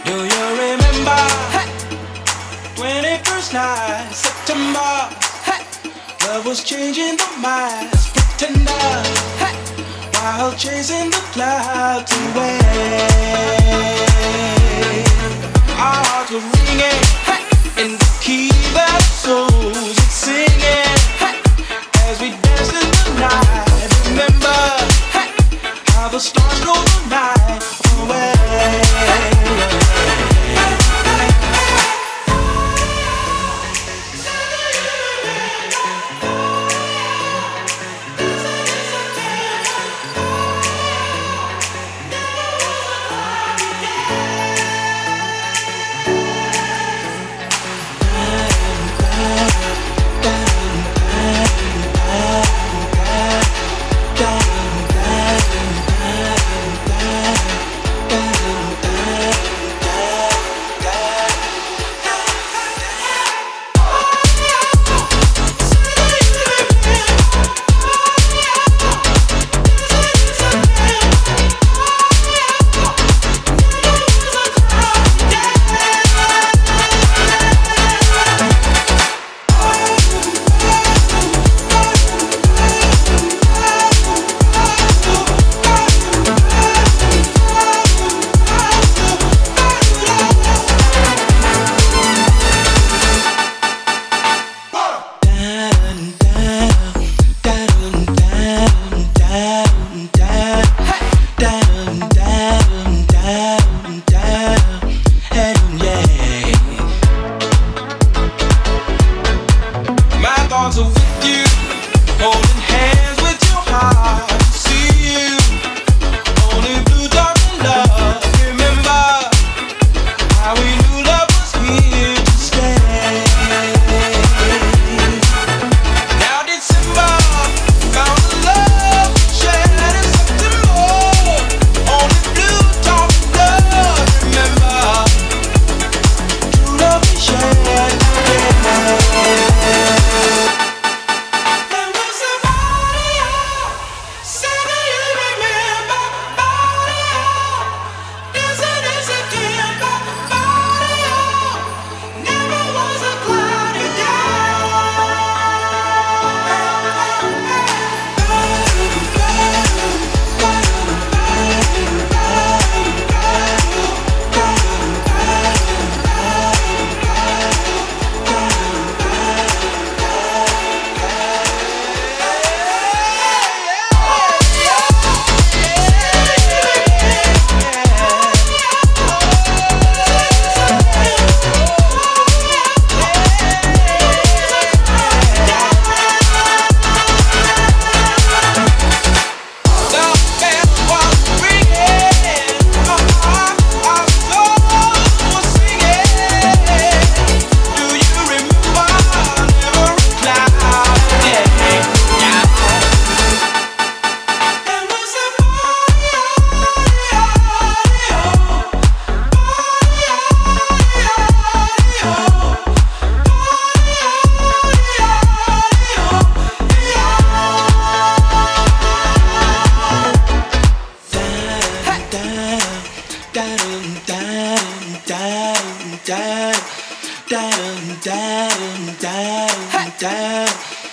Do you remember 21st night, September? Love was changing the minds, pretender, while chasing the clouds away. Our hearts were ringing in the key that souls were singing as we danced in the night. Remember how the stars stole the night away.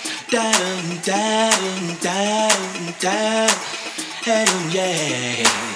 Hell yeah.